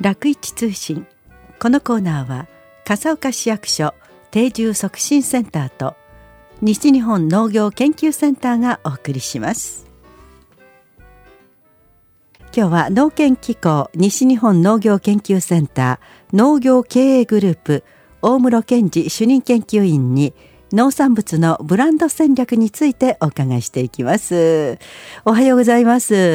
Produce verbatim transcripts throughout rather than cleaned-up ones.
楽市通信。このコーナーは笠岡市役所定住促進センターと西日本農業研究センターがお送りします。今日は農研機構西日本農業研究センター農業経営グループ大室健二主任研究員に農産物のブランド戦略についてお伺いしていきます。おはようございます。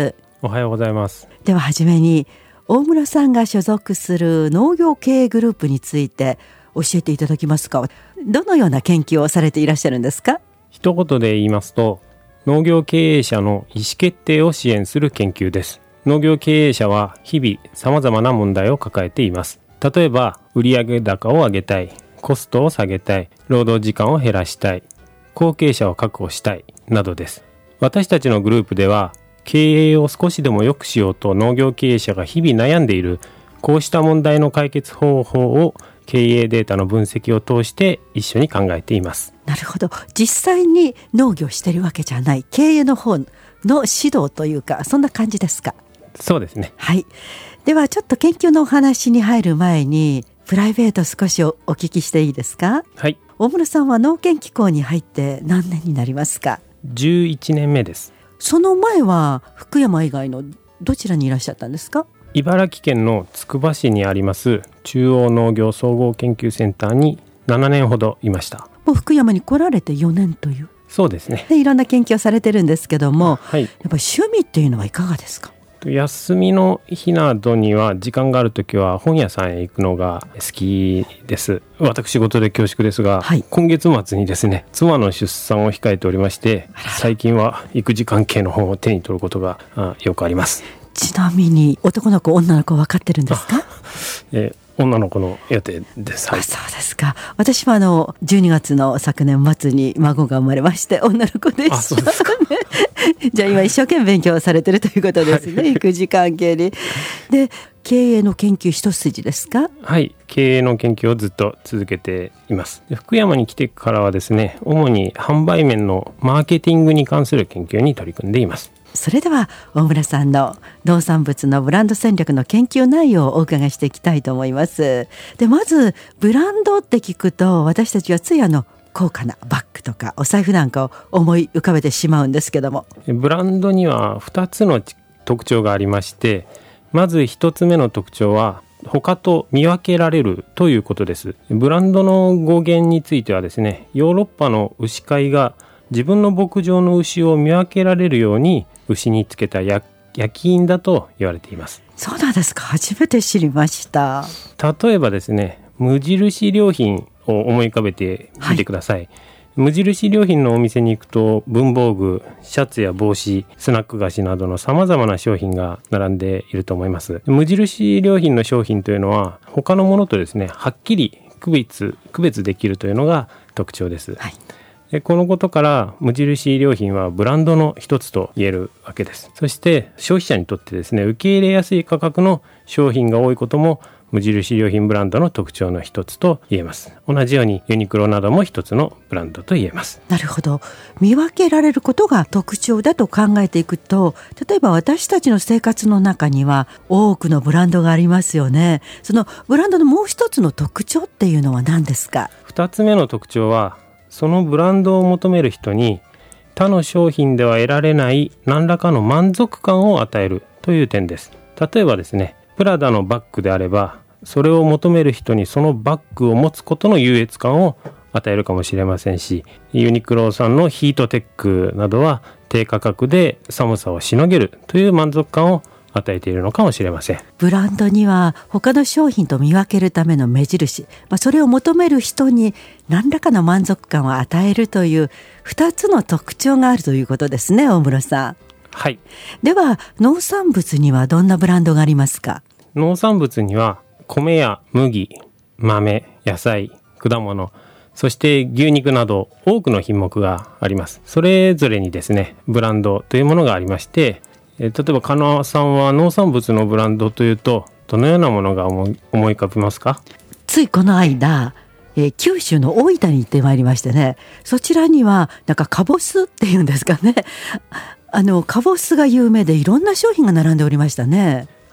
おはようございます。 でははじめに大室さんが所属する農業経営グループについて教えていただけますか。どのような研究をされていらっしゃるんですか。 一言で言いますと、農業経営者の意思決定を支援する研究です。農業経営者は日々様々な問題を抱えています。例えば売上高を上げたい、コストを下げたい、労働時間を減らしたい、後継者を確保したいなどです。私たちのグループでは経営を少しでも良くしようと農業経営者が日々悩んでいるこうした問題の解決方法を経営データの分析を通して一緒に考えています。 なるほど。実際に農業してるわけじゃない経営の方の指導というか、そんな感じですか。 そうですね。 はい。ではちょっと研究のお話に入る前にプライベート少し お, お聞きしていいですか。 はい。 大室さんは農研機構に入って何年になりますか。 じゅういちねんめです。 その前は福山以外のどちらにいらっしゃったんですか。 茨城県のつくば市にあります中央農業総合研究センターにななねんほどいました。 もう福山に来られてよねんという。 そうですね。 でいろんな研究をされてるんですけども、 はい、 やっぱり趣味っていうのはいかがですか。 休みの日などには時間があるときは本屋さんへ行くのが好きです。私事で恐縮ですが、はい、今月末にですね妻の出産を控えておりまして、最近は育児関係の本を手に取ることがよくあります。 ちなみに男の子女の子分かってるんですか。 えー女の子の予定です。はい、 あ、そうですか。私はあのじゅうにがつの昨年末に孫が生まれまして女の子でした。 あ、そうですか。 じゃあ今一生懸命勉強されてるということですね、はい、育児関係に。で経営の研究一筋ですか。 はい、経営の研究をずっと続けています。で福山に来てからはですね主に販売面のマーケティングに関する研究に取り組んでいます。 それでは大村さんの農産物のブランド戦略の研究内容をお伺いしていきたいと思います。でまずブランドって聞くと私たちはついあの高価なバッグとかお財布なんかを思い浮かべてしまうんですけども、 ブランドにはふたつの特徴がありまして、まずひとつめの特徴は他と見分けられるということです。ブランドの語源についてはですねヨーロッパの牛飼いが自分の牧場の牛を見分けられるように牛につけた焼き印だと言われています。 そうなんですか。初めて知りました。 例えばですね無印良品を思い浮かべてみてください、はい、無印良品のお店に行くと文房具、シャツや帽子、スナック菓子などの様々な商品が並んでいると思います。無印良品の商品というのは他のものとですねはっきり区別、区別できるというのが特徴です、はい。でこのことから無印良品はブランドの一つと言えるわけです。そして消費者にとってですね受け入れやすい価格の商品が多いことも無印良品ブランドの特徴の一つと言えます。同じようにユニクロなども一つのブランドと言えます。 なるほど。見分けられることが特徴だと考えていくと、例えば私たちの生活の中には多くのブランドがありますよね。そのブランドのもう一つの特徴っていうのは何ですか。 二つ目の特徴はそのブランドを求める人に他の商品では得られない何らかの満足感を与えるという点です。例えばですねプラダのバッグであればそれを求める人にそのバッグを持つことの優越感を与えるかもしれませんし、ユニクロさんのヒートテックなどは低価格で寒さをしのげるという満足感を与えているのかもしれません。 ブランドには他の商品と見分けるための目印、まあ、それを求める人に何らかの満足感を与えるというふたつの特徴があるということですね、大室さん。 はい。 では農産物にはどんなブランドがありますか。 農産物には米や麦、豆、野菜、果物、そして牛肉など多くの品目があります。それぞれにですねブランドというものがありまして、例えば金輪さんは農産物のブランドというとどのようなものが思い、思い浮かびますか。 ついこの間、えー、九州の大分に行ってまいりましてね、そちらにはなんかカボスっていうんですかね、あのカボスが有名でいろんな商品が並んでおりましたね。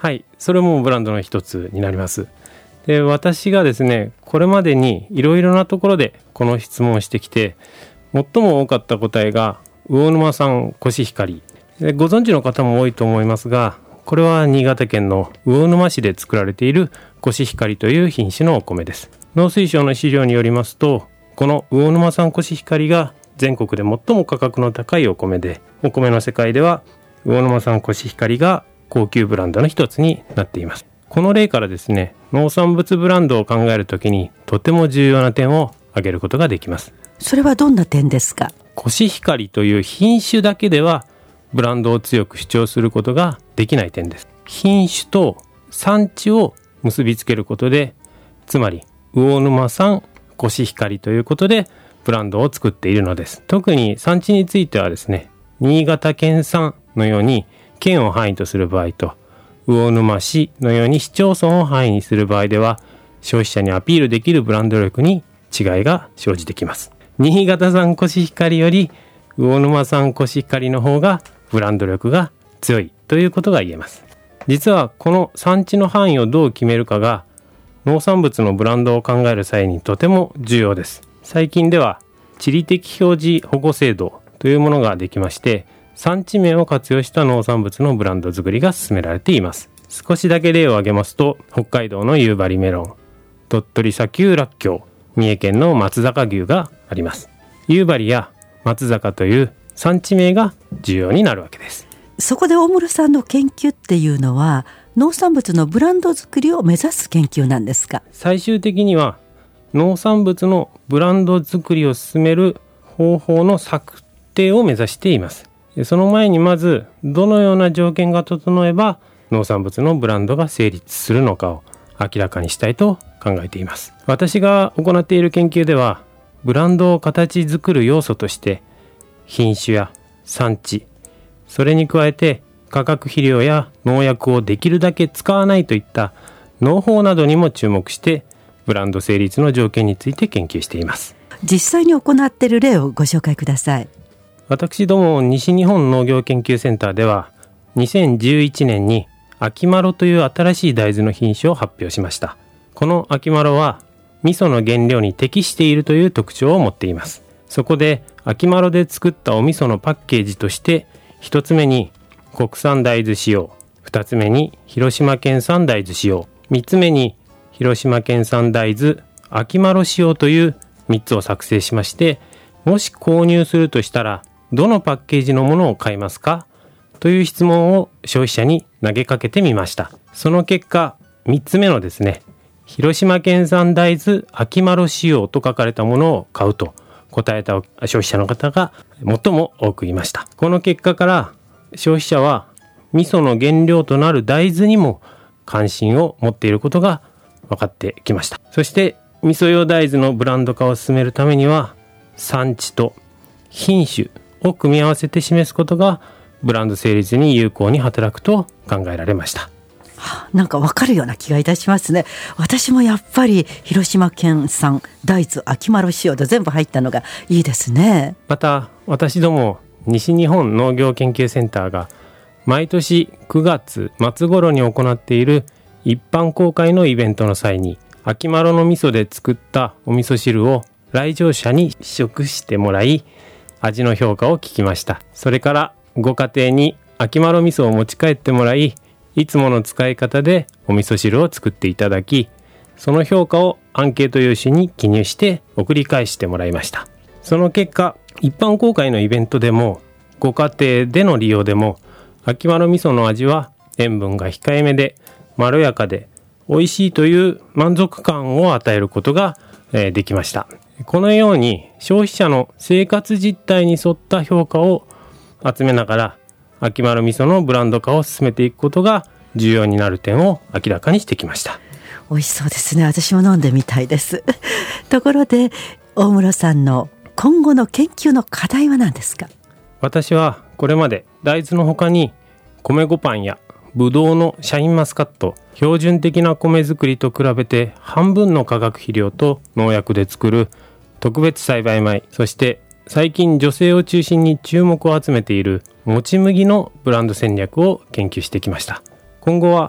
はい、それもブランドの一つになります。で、私がですね、これまでにいろいろなところでこの質問をしてきて、最も多かった答えが魚沼産コシヒカリで、ご存知の方も多いと思いますが、これは新潟県の魚沼市で作られているコシヒカリという品種のお米です。農水省の資料によりますと、この魚沼産コシヒカリが全国で最も価格の高いお米で、お米の世界では魚沼産コシヒカリが高級ブランドの一つになっています。この例からですね、農産物ブランドを考えるときにとても重要な点を挙げることができます。 それはどんな点ですか？ コシヒカリという品種だけではブランドを強く主張することができない点です。品種と産地を結びつけることで、つまり魚沼産コシヒカリということでブランドを作っているのです。特に産地についてはですね、新潟県産のように県を範囲とする場合と、魚沼市のように市町村を範囲にする場合では、消費者にアピールできるブランド力に違いが生じてきます。新潟産コシヒカリより魚沼産コシヒカリの方がブランド力が強いということが言えます。実はこの産地の範囲をどう決めるかが農産物のブランドを考える際にとても重要です。最近では地理的表示保護制度というものができまして、産地名を活用した農産物のブランド作りが進められています。少しだけ例を挙げますと、北海道の夕張メロン、鳥取砂丘らっきょう、三重県の松阪牛があります。夕張や松阪という産地名が重要になるわけです。 そこで大室さんの研究っていうのは、農産物のブランド作りを目指す研究なんですか？ 最終的には農産物のブランド作りを進める方法の策定を目指しています。その前にまずどのような条件が整えば農産物のブランドが成立するのかを明らかにしたいと考えています。私が行っている研究では、ブランドを形作る要素として品種や産地、それに加えて化学肥料や農薬をできるだけ使わないといった農法などにも注目して、ブランド成立の条件について研究しています。 実際に行っている例をご紹介ください。 私ども西日本農業研究センターでは、にせんじゅういちねんに秋マロという新しい大豆の品種を発表しました。この秋マロは味噌の原料に適しているという特徴を持っています。そこで秋マロで作ったお味噌のパッケージとして、一つ目に国産大豆使用、二つ目に広島県産大豆使用、三つ目に広島県産大豆秋マロ使用というみっつを作成しまして、もし購入するとしたらどのパッケージのものを買いますかという質問を消費者に投げかけてみました。その結果、みっつめのですね、広島県産大豆秋マロ使用と書かれたものを買うと答えた消費者の方が最も多くいました。この結果から消費者は味噌の原料となる大豆にも関心を持っていることが分かってきました。そして味噌用大豆のブランド化を進めるためには、産地と品種を組み合わせて示すことがブランド成立に有効に働くと考えられました。 はあ、なんかわかるような気がいたしますね。私もやっぱり広島県産大豆秋マロ仕様で全部入ったのがいいですね。 また私ども西日本農業研究センターが毎年くがつ末頃に行っている一般公開のイベントの際に、秋マロの味噌で作ったお味噌汁を来場者に試食してもらい、味の評価を聞きました。それからご家庭に秋マロ味噌を持ち帰ってもらい、いつもの使い方でお味噌汁を作っていただき、その評価をアンケート用紙に記入して送り返してもらいました。その結果、一般公開のイベントでもご家庭での利用でも、秋マロ味噌の味は塩分が控えめでまろやかで美味しいという満足感を与えることができました。このように消費者の生活実態に沿った評価を集めながら、秋マロ味噌のブランド化を進めていくことが重要になる点を明らかにしてきました。 美味しそうですね。私も飲んでみたいですところで大室さんの今後の研究の課題は何ですか？ 私はこれまで大豆の他に米粉パンやブドウのシャインマスカット、標準的な米作りと比べて半分の化学肥料と農薬で作る特別栽培米、そして最近女性を中心に注目を集めているもち麦のブランド戦略を研究してきました。今後は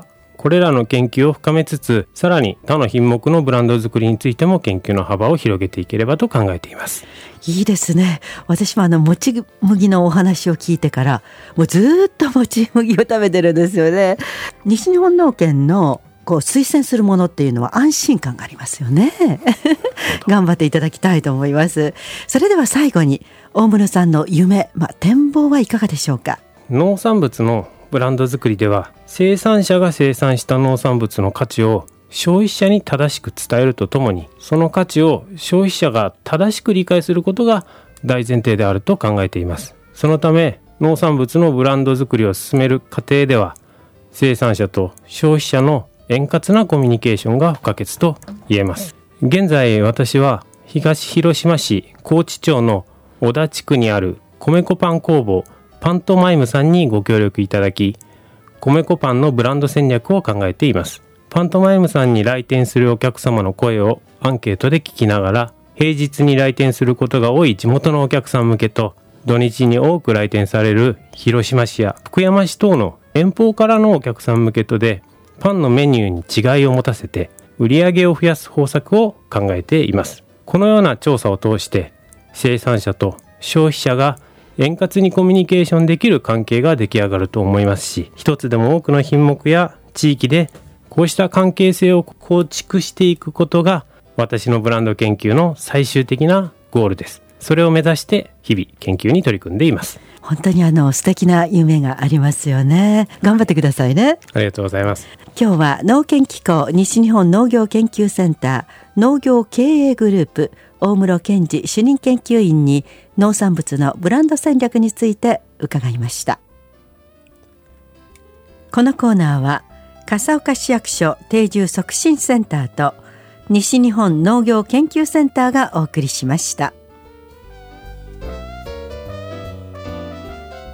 これらの研究を深めつつ、さらに他の品目のブランド作りについても研究の幅を広げていければと考えています。 いいですね。私もあのもち麦のお話を聞いてからもうずっともち麦を食べてるんですよね。西日本農研のこう推薦するものっていうのは安心感がありますよね。頑張っていただきたいと思います。それでは最後に大室さんの夢、まあ、展望はいかがでしょうか。 農産物のブランド作りでは、生産者が生産した農産物の価値を消費者に正しく伝えるとともに、その価値を消費者が正しく理解することが大前提であると考えています。そのため農産物のブランド作りを進める過程では、生産者と消費者の円滑なコミュニケーションが不可欠と言えます。現在私は東広島市高知町の小田地区にある米粉パン工房パントマイムさんにご協力いただき、米粉パンのブランド戦略を考えています。パントマイムさんに来店するお客様の声をアンケートで聞きながら、平日に来店することが多い地元のお客さん向けと、土日に多く来店される広島市や福山市等の遠方からのお客さん向けとで、パンのメニューに違いを持たせて売り上げを増やす方策を考えています。このような調査を通して生産者と消費者が円滑にコミュニケーションできる関係が出来上がると思いますし、一つでも多くの品目や地域でこうした関係性を構築していくことが私のブランド研究の最終的なゴールです。それを目指して日々研究に取り組んでいます。 本当にあの素敵な夢がありますよね。頑張ってくださいね。 ありがとうございます。 今日は農研機構西日本農業研究センター農業経営グループ大室健二主任研究員に農産物のブランド戦略について伺いました。このコーナーは笠岡市役所定住促進センターと西日本農業研究センターがお送りしました。